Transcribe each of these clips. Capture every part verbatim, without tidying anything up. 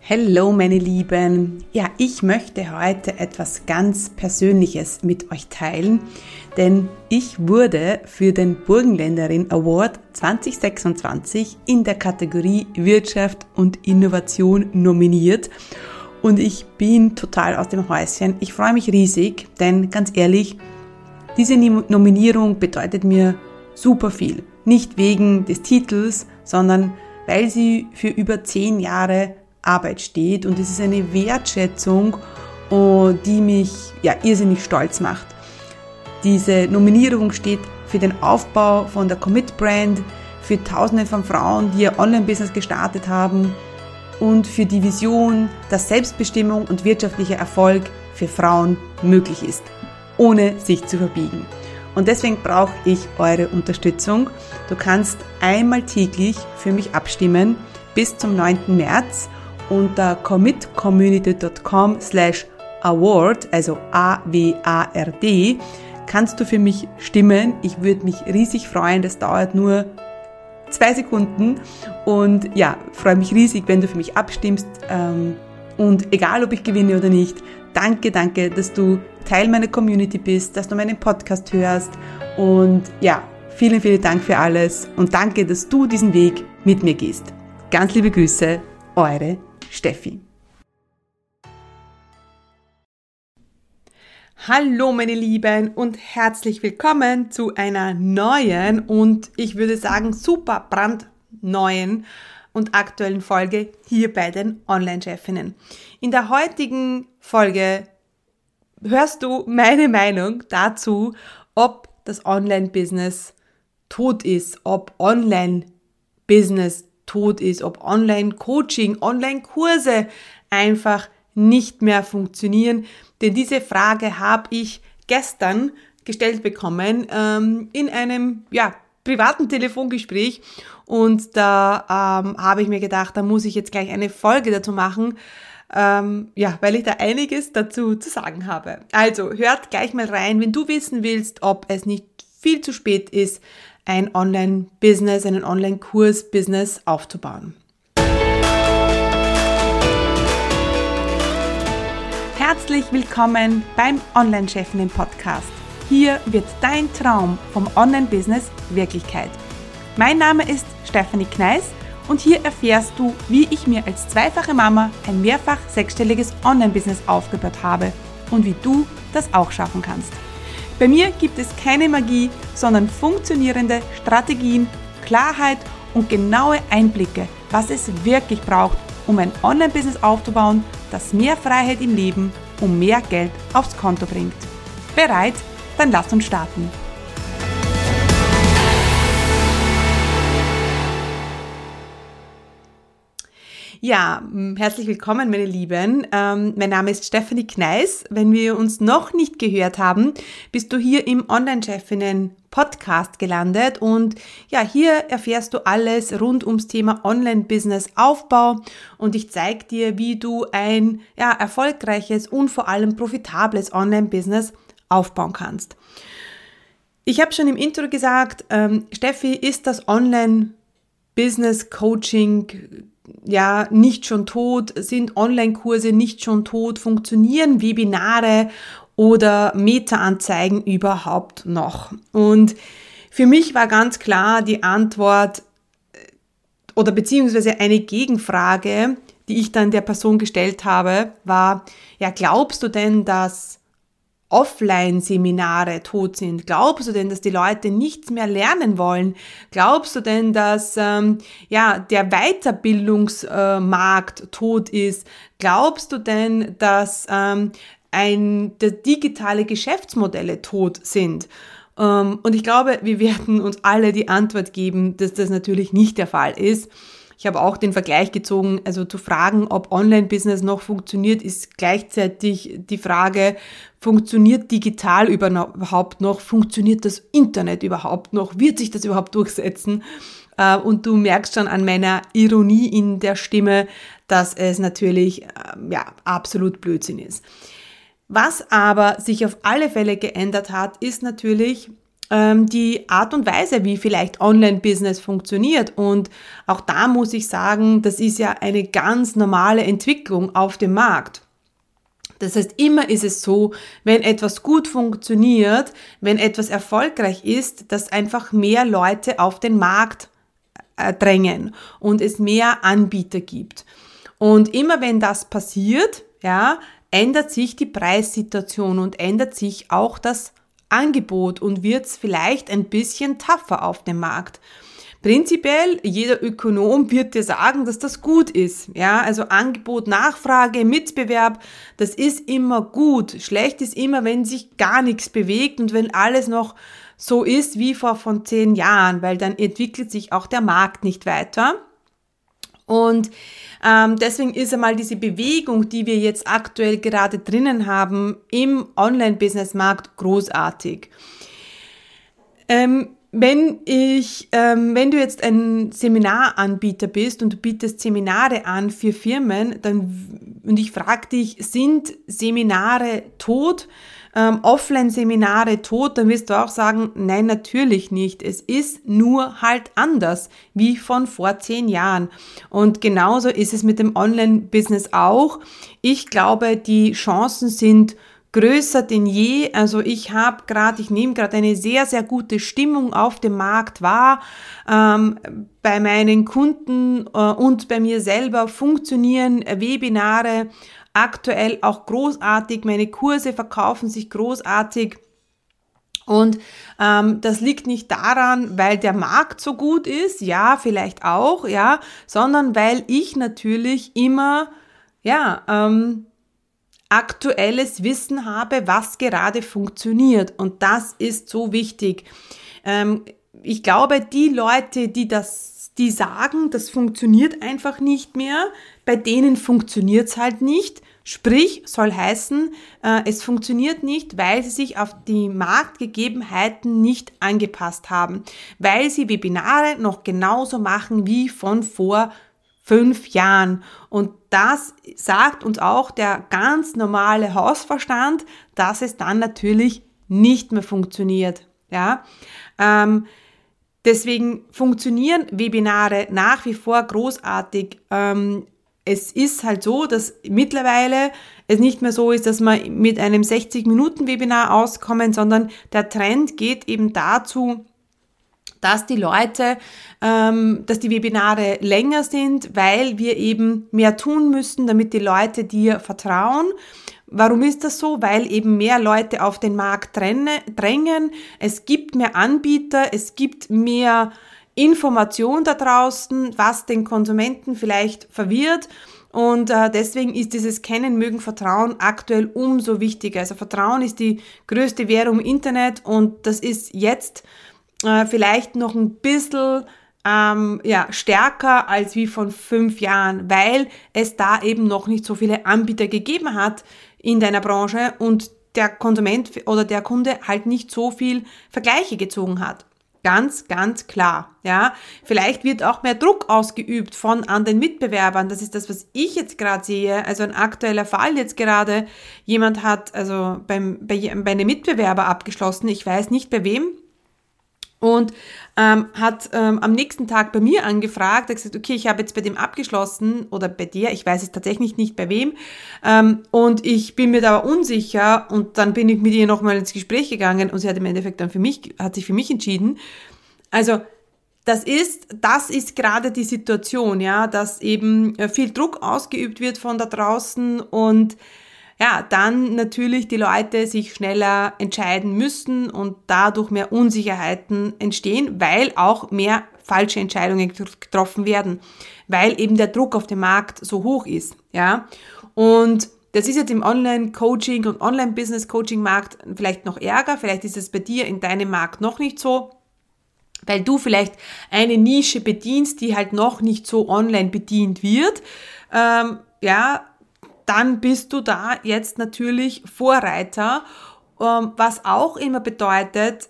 Hallo meine Lieben, ja, ich möchte heute etwas ganz Persönliches mit euch teilen, denn ich wurde für den Burgenländerin Award zwanzig sechsundzwanzig in der Kategorie Wirtschaft und Innovation nominiert und ich bin total aus dem Häuschen. Ich freue mich riesig, denn ganz ehrlich, diese Nominierung bedeutet mir super viel. Nicht wegen des Titels, sondern weil sie für über zehn Jahre Arbeit steht und es ist eine Wertschätzung, die mich ja irrsinnig stolz macht. Diese Nominierung steht für den Aufbau von der Commit Brand, für Tausende von Frauen, die ihr Online-Business gestartet haben und für die Vision, dass Selbstbestimmung und wirtschaftlicher Erfolg für Frauen möglich ist, ohne sich zu verbiegen. Und deswegen brauche ich eure Unterstützung. Du kannst einmal täglich für mich abstimmen bis zum neunten März unter commitcommunity.com slash award, also A W A R D, kannst du für mich stimmen. Ich würde mich riesig freuen. Das dauert nur zwei Sekunden und ja, freue mich riesig, wenn du für mich abstimmst. Und egal, ob ich gewinne oder nicht, danke, danke, dass du Teil meiner Community bist, dass du meinen Podcast hörst und ja, vielen, vielen Dank für alles und danke, dass du diesen Weg mit mir gehst. Ganz liebe Grüße, eure Steffi. Hallo meine Lieben und herzlich willkommen zu einer neuen und ich würde sagen super brandneuen und aktuellen Folge hier bei den Online-Chefinnen. In der heutigen Folge hörst du meine Meinung dazu, ob das Online-Business tot ist, ob Online-Business tot ist, ob Online-Coaching, Online-Kurse einfach nicht mehr funktionieren. Denn diese Frage habe ich gestern gestellt bekommen ähm, in einem ja, privaten Telefongespräch und da ähm, habe ich mir gedacht, da muss ich jetzt gleich eine Folge dazu machen, ähm, ja, weil ich da einiges dazu zu sagen habe. Also hört gleich mal rein, wenn du wissen willst, ob es nicht viel zu spät ist, ein Online-Business, einen Online-Kurs-Business aufzubauen. Herzlich willkommen beim Online-Chefinnen-Podcast. Hier wird dein Traum vom Online-Business Wirklichkeit. Mein Name ist Stefanie Kneis und hier erfährst du, wie ich mir als zweifache Mama ein mehrfach sechsstelliges Online-Business aufgebaut habe und wie du das auch schaffen kannst. Bei mir gibt es keine Magie, sondern funktionierende Strategien, Klarheit und genaue Einblicke, was es wirklich braucht, um ein Online-Business aufzubauen, das mehr Freiheit im Leben und mehr Geld aufs Konto bringt. Bereit? Dann lass uns starten. Ja, herzlich willkommen, meine Lieben. Ähm, mein Name ist Stefanie Kneis. Wenn wir uns noch nicht gehört haben, bist du hier im Online-Chefinnen-Podcast gelandet und ja, hier erfährst du alles rund ums Thema Online-Business-Aufbau und ich zeige dir, wie du ein ja, erfolgreiches und vor allem profitables Online-Business aufbauen kannst. Ich habe schon im Intro gesagt, ähm, Steffi, ist das Online-Business-Coaching ja nicht schon tot, sind Online-Kurse nicht schon tot, funktionieren Webinare oder Meta-Anzeigen überhaupt noch? Und für mich war ganz klar die Antwort oder beziehungsweise eine Gegenfrage, die ich dann der Person gestellt habe, war, ja, glaubst du denn, dass Offline-Seminare tot sind? Glaubst du denn, dass die Leute nichts mehr lernen wollen? Glaubst du denn, dass ähm, ja der Weiterbildungsmarkt äh, tot ist? Glaubst du denn, dass ähm, ein, dass digitale Geschäftsmodelle tot sind? Ähm, und ich glaube, wir werden uns alle die Antwort geben, dass das natürlich nicht der Fall ist. Ich habe auch den Vergleich gezogen, also zu fragen, ob Online-Business noch funktioniert, ist gleichzeitig die Frage, funktioniert digital überhaupt noch, funktioniert das Internet überhaupt noch, wird sich das überhaupt durchsetzen? Und du merkst schon an meiner Ironie in der Stimme, dass es natürlich ja, absolut Blödsinn ist. Was aber sich auf alle Fälle geändert hat, ist natürlich, ähm, die Art und Weise, wie vielleicht Online-Business funktioniert. Und auch da muss ich sagen, das ist ja eine ganz normale Entwicklung auf dem Markt. Das heißt, immer ist es so, wenn etwas gut funktioniert, wenn etwas erfolgreich ist, dass einfach mehr Leute auf den Markt äh, drängen und es mehr Anbieter gibt. Und immer wenn das passiert, ja, ändert sich die Preissituation und ändert sich auch das Angebot und wird es vielleicht ein bisschen tougher auf dem Markt. Prinzipiell, jeder Ökonom wird dir sagen, dass das gut ist. Ja, also Angebot, Nachfrage, Mitbewerb, das ist immer gut. Schlecht ist immer, wenn sich gar nichts bewegt und wenn alles noch so ist wie vor von zehn Jahren, weil dann entwickelt sich auch der Markt nicht weiter. Und ähm, deswegen ist einmal diese Bewegung, die wir jetzt aktuell gerade drinnen haben im Online-Business-Markt großartig. Ähm, Wenn ich, ähm, wenn du jetzt ein Seminaranbieter bist und du bietest Seminare an für Firmen, dann, und ich frage dich, sind Seminare tot, ähm, Offline-Seminare tot, dann wirst du auch sagen, nein, natürlich nicht. Es ist nur halt anders, wie von vor zehn Jahren. Und genauso ist es mit dem Online-Business auch. Ich glaube, die Chancen sind größer denn je. Also ich habe gerade, ich nehme gerade eine sehr, sehr gute Stimmung auf dem Markt wahr. Ähm, bei meinen Kunden äh, und bei mir selber funktionieren Webinare aktuell auch großartig. Meine Kurse verkaufen sich großartig. Und ähm, das liegt nicht daran, weil der Markt so gut ist, ja, vielleicht auch, ja, sondern weil ich natürlich immer, ja, ähm, aktuelles Wissen habe, was gerade funktioniert. Und das ist so wichtig. Ähm, ich glaube, die Leute, die das, die sagen, das funktioniert einfach nicht mehr, bei denen funktioniert es halt nicht. Sprich, soll heißen, äh, es funktioniert nicht, weil sie sich auf die Marktgegebenheiten nicht angepasst haben, weil sie Webinare noch genauso machen wie von vor fünf Jahren. Und das sagt uns auch der ganz normale Hausverstand, dass es dann natürlich nicht mehr funktioniert. Ja, ähm, deswegen funktionieren Webinare nach wie vor großartig. Ähm, es ist halt so, dass mittlerweile es nicht mehr so ist, dass wir mit einem sechzig Minuten Webinar auskommen, sondern der Trend geht eben dazu, dass die Leute, ähm, dass die Webinare länger sind, weil wir eben mehr tun müssen, damit die Leute dir vertrauen. Warum ist das so? Weil eben mehr Leute auf den Markt drängen. Es gibt mehr Anbieter, es gibt mehr Information da draußen, was den Konsumenten vielleicht verwirrt. Und äh, deswegen ist dieses Kennen, Mögen, Vertrauen aktuell umso wichtiger. Also Vertrauen ist die größte Währung im Internet und das ist jetzt Äh, vielleicht noch ein bisschen ähm, ja, stärker als wie von fünf Jahren, weil es da eben noch nicht so viele Anbieter gegeben hat in deiner Branche und der Konsument oder der Kunde halt nicht so viel Vergleiche gezogen hat. Ganz, ganz klar. Ja, vielleicht wird auch mehr Druck ausgeübt von anderen Mitbewerbern. Das ist das, was ich jetzt gerade sehe. Also ein aktueller Fall jetzt gerade. Jemand hat also beim, bei, bei einem Mitbewerber abgeschlossen. Ich weiß nicht bei wem. Und ähm, hat ähm, am nächsten Tag bei mir angefragt, hat gesagt, okay, ich habe jetzt bei dem abgeschlossen oder bei der, ich weiß es tatsächlich nicht bei wem, ähm, und ich bin mir da aber unsicher und dann bin ich mit ihr nochmal ins Gespräch gegangen und sie hat im Endeffekt dann für mich, hat sich für mich entschieden. Also das ist, das ist gerade die Situation, ja, dass eben viel Druck ausgeübt wird von da draußen und ja, dann natürlich die Leute sich schneller entscheiden müssen und dadurch mehr Unsicherheiten entstehen, weil auch mehr falsche Entscheidungen getroffen werden, weil eben der Druck auf dem Markt so hoch ist, ja. Und das ist jetzt im Online-Coaching und Online-Business-Coaching-Markt vielleicht noch ärger, vielleicht ist es bei dir in deinem Markt noch nicht so, weil du vielleicht eine Nische bedienst, die halt noch nicht so online bedient wird, ähm, ja, dann bist du da jetzt natürlich Vorreiter, was auch immer bedeutet,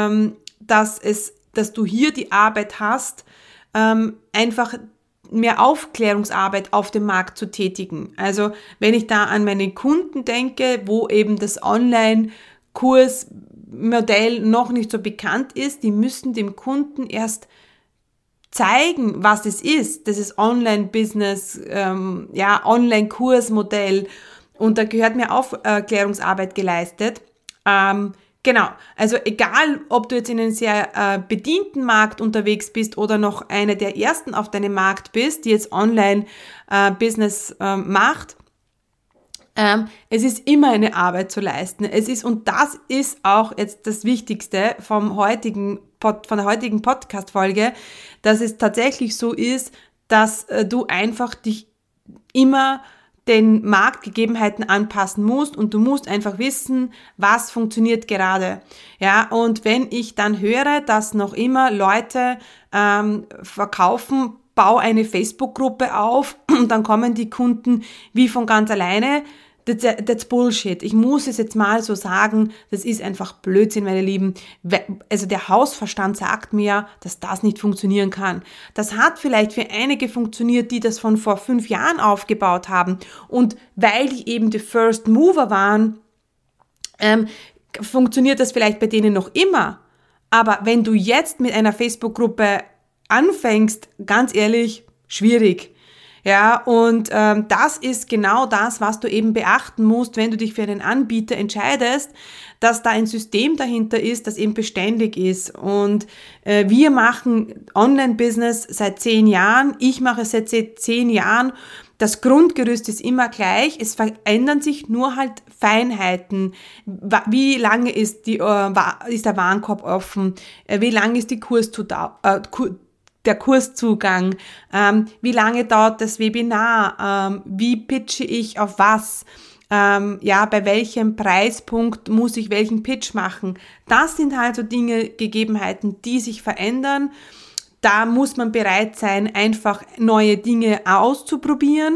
dass es, dass du hier die Arbeit hast, einfach mehr Aufklärungsarbeit auf dem Markt zu tätigen. Also wenn ich da an meine Kunden denke, wo eben das Online-Kurs Modell noch nicht so bekannt ist, die müssen dem Kunden erst zeigen, was es ist. Das ist Online-Business, ähm, ja, Online-Kursmodell, und da gehört mir Aufklärungsarbeit geleistet. Ähm, genau, also egal, ob du jetzt in einem sehr äh, bedienten Markt unterwegs bist oder noch eine der ersten auf deinem Markt bist, die jetzt Online-Business äh, äh, macht, ähm, es ist immer eine Arbeit zu leisten. Es ist, und das ist auch jetzt das Wichtigste vom heutigen Pod, von der heutigen Podcast-Folge, dass es tatsächlich so ist, dass äh, du einfach dich immer den Marktgegebenheiten anpassen musst, und du musst einfach wissen, was funktioniert gerade. Ja, und wenn ich dann höre, dass noch immer Leute ähm, verkaufen, bau eine Facebook-Gruppe auf und dann kommen die Kunden wie von ganz alleine, That's, that's Bullshit. Ich muss es jetzt mal so sagen, das ist einfach Blödsinn, meine Lieben. Also der Hausverstand sagt mir, dass das nicht funktionieren kann. Das hat vielleicht für einige funktioniert, die das von vor fünf Jahren aufgebaut haben. Und weil die eben die First Mover waren, ähm, funktioniert das vielleicht bei denen noch immer. Aber wenn du jetzt mit einer Facebook-Gruppe anfängst, ganz ehrlich, schwierig. Ja, und ähm, das ist genau das, was du eben beachten musst, wenn du dich für einen Anbieter entscheidest, dass da ein System dahinter ist, das eben beständig ist. Und äh, wir machen Online-Business seit zehn Jahren, ich mache es seit zehn Jahren. Das Grundgerüst ist immer gleich, es verändern sich nur halt Feinheiten. Wie lange ist, die, äh, ist der Warenkorb offen? Wie lange ist die Kurszudau- äh, Kur- der Kurszugang, ähm, wie lange dauert das Webinar, ähm, wie pitche ich auf was, ähm, ja, bei welchem Preispunkt muss ich welchen Pitch machen. Das sind halt so Dinge, Gegebenheiten, die sich verändern. Da muss man bereit sein, einfach neue Dinge auszuprobieren.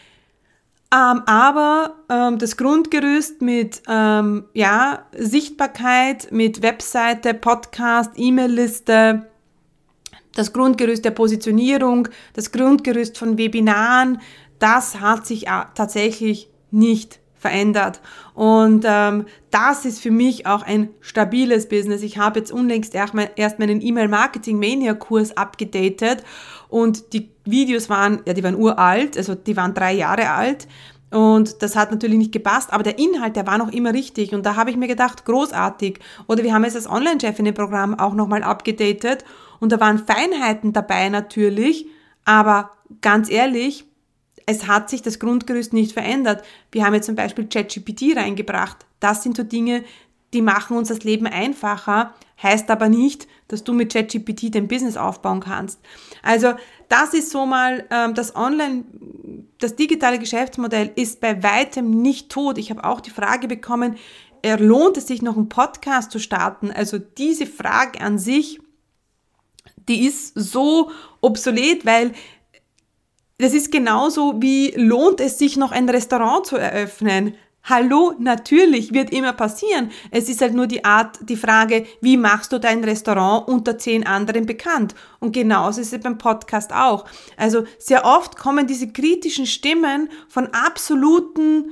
Ähm, aber ähm, das Grundgerüst mit ähm, ja, Sichtbarkeit, mit Webseite, Podcast, E-Mail-Liste, das Grundgerüst der Positionierung, das Grundgerüst von Webinaren, das hat sich tatsächlich nicht verändert. Und ähm, das ist für mich auch ein stabiles Business. Ich habe jetzt unlängst erst meinen E-Mail-Marketing-Mania-Kurs abgedatet, und die Videos waren, ja, die waren uralt, also die waren drei Jahre alt. Und das hat natürlich nicht gepasst, aber der Inhalt, der war noch immer richtig. Und da habe ich mir gedacht, großartig. Oder wir haben jetzt das Online-Chef in dem Programm auch nochmal abgedatet. Und da waren Feinheiten dabei natürlich. Aber ganz ehrlich, es hat sich das Grundgerüst nicht verändert. Wir haben jetzt zum Beispiel ChatGPT reingebracht. Das sind so Dinge, die machen uns das Leben einfacher. Heißt aber nicht, dass du mit ChatGPT dein Business aufbauen kannst. Also das ist so mal ähm, das Online, das digitale Geschäftsmodell ist bei weitem nicht tot. Ich habe auch die Frage bekommen, äh, lohnt es sich noch einen Podcast zu starten? Also diese Frage an sich, die ist so obsolet, weil das ist genauso wie, lohnt es sich noch ein Restaurant zu eröffnen? Hallo, natürlich, wird immer passieren. Es ist halt nur die Art, die Frage, wie machst du dein Restaurant unter zehn anderen bekannt? Und genauso ist es beim Podcast auch. Also sehr oft kommen diese kritischen Stimmen von absoluten,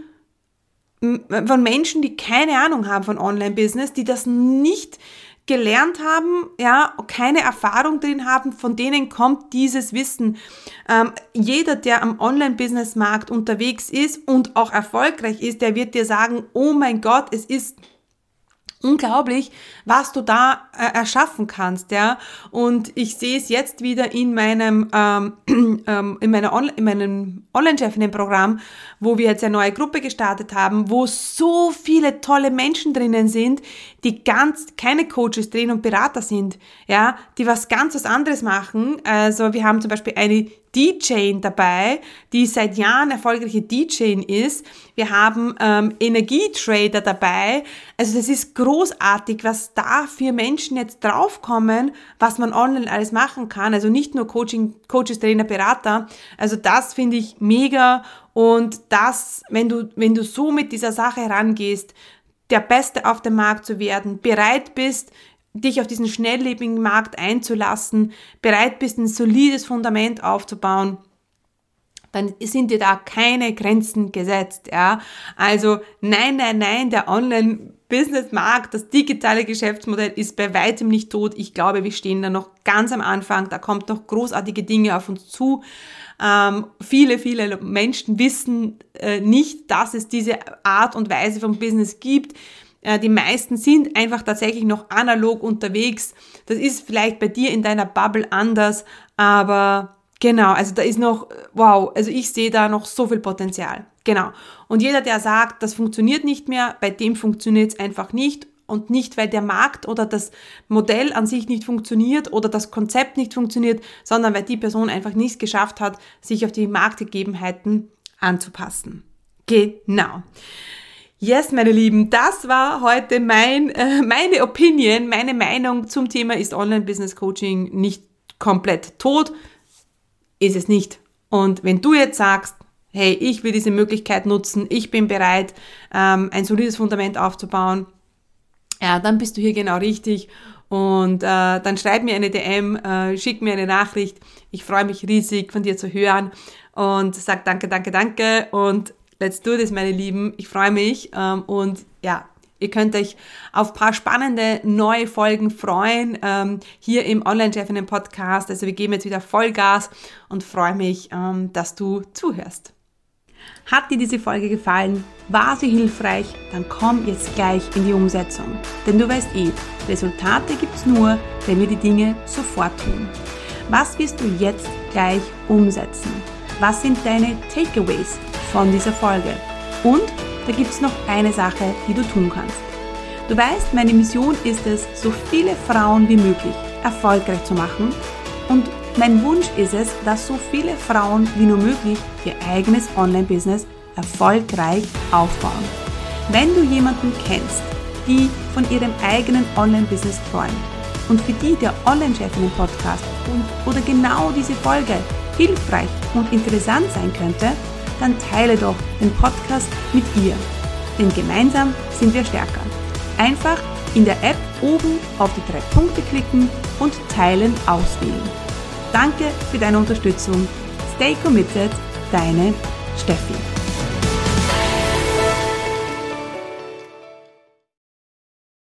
von Menschen, die keine Ahnung haben von Online-Business, die das nicht gelernt haben, ja, keine Erfahrung drin haben, von denen kommt dieses Wissen. Ähm, jeder, der am Online-Business-Markt unterwegs ist und auch erfolgreich ist, der wird dir sagen, oh mein Gott, es ist unglaublich, was du da äh, erschaffen kannst, ja. Und ich sehe es jetzt wieder in meinem ähm, ähm, in meiner On- in meinem Online-Chefinnen-Programm, wo wir jetzt eine neue Gruppe gestartet haben, wo so viele tolle Menschen drinnen sind, die ganz keine Coaches drin und Berater sind, ja, die was ganz was anderes machen. Also wir haben zum Beispiel eine D J dabei, die seit Jahren erfolgreiche D J ist. Wir haben ähm, Energietrader dabei. Also das ist großartig, was da für Menschen jetzt draufkommen, was man online alles machen kann. Also nicht nur Coaching, Coaches, Trainer, Berater. Also das finde ich mega. Und das, wenn du, wenn du so mit dieser Sache herangehst, der Beste auf dem Markt zu werden, bereit bist, dich auf diesen schnelllebigen Markt einzulassen, bereit bist, ein solides Fundament aufzubauen, dann sind dir da keine Grenzen gesetzt, ja. Also nein, nein, nein, der Online Online-Business-Markt, das digitale Geschäftsmodell ist bei weitem nicht tot. Ich glaube, wir stehen da noch ganz am Anfang. Da kommt noch großartige Dinge auf uns zu. Ähm, viele, viele Menschen wissen äh, nicht, dass es diese Art und Weise von Business gibt. Äh, die meisten sind einfach tatsächlich noch analog unterwegs. Das ist vielleicht bei dir in deiner Bubble anders, aber genau, also da ist noch, wow, also ich sehe da noch so viel Potenzial. Genau. Und jeder, der sagt, das funktioniert nicht mehr, bei dem funktioniert es einfach nicht. Und nicht, weil der Markt oder das Modell an sich nicht funktioniert oder das Konzept nicht funktioniert, sondern weil die Person einfach nicht geschafft hat, sich auf die Marktgegebenheiten anzupassen. Genau. Yes, meine Lieben, das war heute mein, äh, meine Opinion, meine Meinung zum Thema, ist Online-Business-Coaching nicht komplett tot? Ist es nicht. Und wenn du jetzt sagst, hey, ich will diese Möglichkeit nutzen, ich bin bereit, ähm, ein solides Fundament aufzubauen, ja, dann bist du hier genau richtig und äh, dann schreib mir eine D M, äh, schick mir eine Nachricht. Ich freue mich riesig, von dir zu hören und sag danke, danke, danke und let's do this, meine Lieben. Ich freue mich ähm, und ja, ihr könnt euch auf ein paar spannende neue Folgen freuen, ähm, hier im Online-Chefinnen-Podcast. Also wir geben jetzt wieder Vollgas und freue mich, ähm, dass du zuhörst. Hat dir diese Folge gefallen? War sie hilfreich? Dann komm jetzt gleich in die Umsetzung. Denn du weißt eh, Resultate gibt's nur, wenn wir die Dinge sofort tun. Was wirst du jetzt gleich umsetzen? Was sind deine Takeaways von dieser Folge? Und da gibt's noch eine Sache, die du tun kannst. Du weißt, meine Mission ist es, so viele Frauen wie möglich erfolgreich zu machen. Und mein Wunsch ist es, dass so viele Frauen wie nur möglich ihr eigenes Online-Business erfolgreich aufbauen. Wenn du jemanden kennst, die von ihrem eigenen Online-Business träumt und für die der Online-Chefinnen-Podcast und oder genau diese Folge hilfreich und interessant sein könnte, dann teile doch den Podcast mit ihr. Denn gemeinsam sind wir stärker. Einfach in der App oben auf die drei Punkte klicken und Teilen auswählen. Danke für deine Unterstützung. Stay committed, deine Steffi.